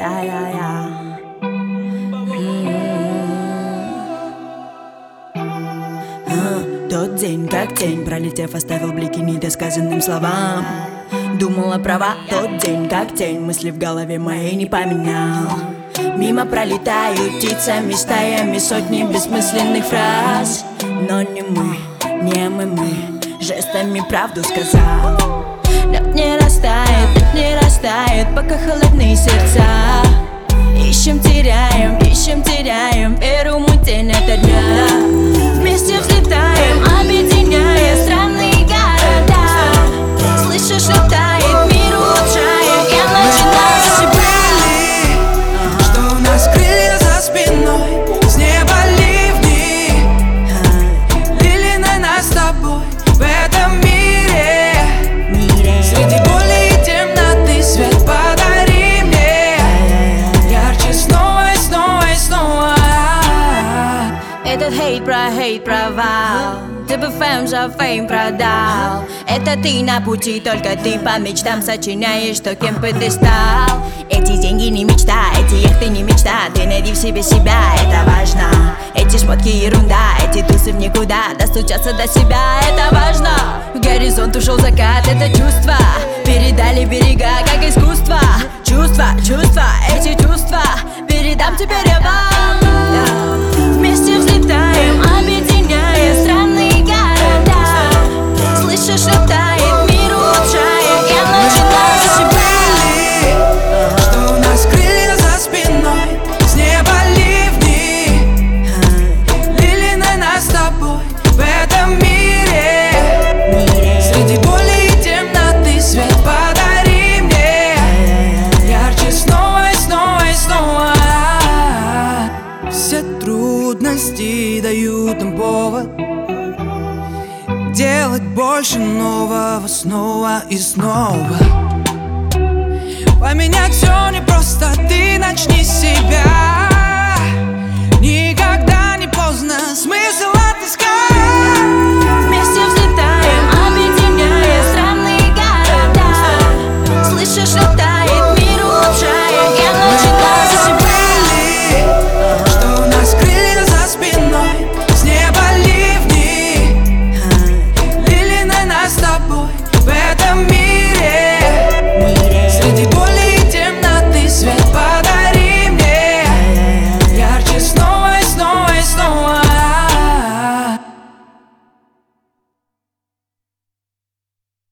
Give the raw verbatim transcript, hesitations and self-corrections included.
Я-я-я. Тот день, как тень, пролетев, оставил блики недосказанным словам. Думала права, тот день, как тень, мысли в голове моей не поменял. Мимо пролетают птицами, стаями сотни бессмысленных фраз. Но не мы, не мы, мы жестами правду сказал. Лед не растает, лед не растает, пока холодные сердца. Ищем, теряем, ищем, теряем веру мы тень ото дня. Вместе взлетаем, объединяя странные города. Слышишь, шептает, мир улучшает, я начинаю с себя. Что у нас крылья за спиной, с неба ливни лили на нас с тобой в этом мире. Среди боли и темноты свет подари мне, ярче снова и снова и снова. Этот хейт про хейт провал, ты бы фэм за фейм продал. Это ты на пути, только ты по мечтам сочиняешь, что кем бы ты стал. Эти деньги не мечта, эти яхты не мечта. Ты найди в себе себя, это важно. Эти шмотки ерунда, эти тусы в никуда. Достучаться до себя, это важно. В горизонт ушел закат, это чувство. Передали берега, как искусство. Чувства, чувства, эти чувства передам теперь я вам. Вместе взлетаем, объединяя странные города. Слышишь, шептает, мир улучшает, я начинаю с себя. Что у нас крылья за спиной, с неба ливни лили на нас с тобой в этом мире. Среди боли и темноты свет подари мне, ярче снова и снова и снова. Все трудности дают нам повод делать больше нового снова и снова. Поменять все непросто, ты начни с себя. Никогда не поздно, смысл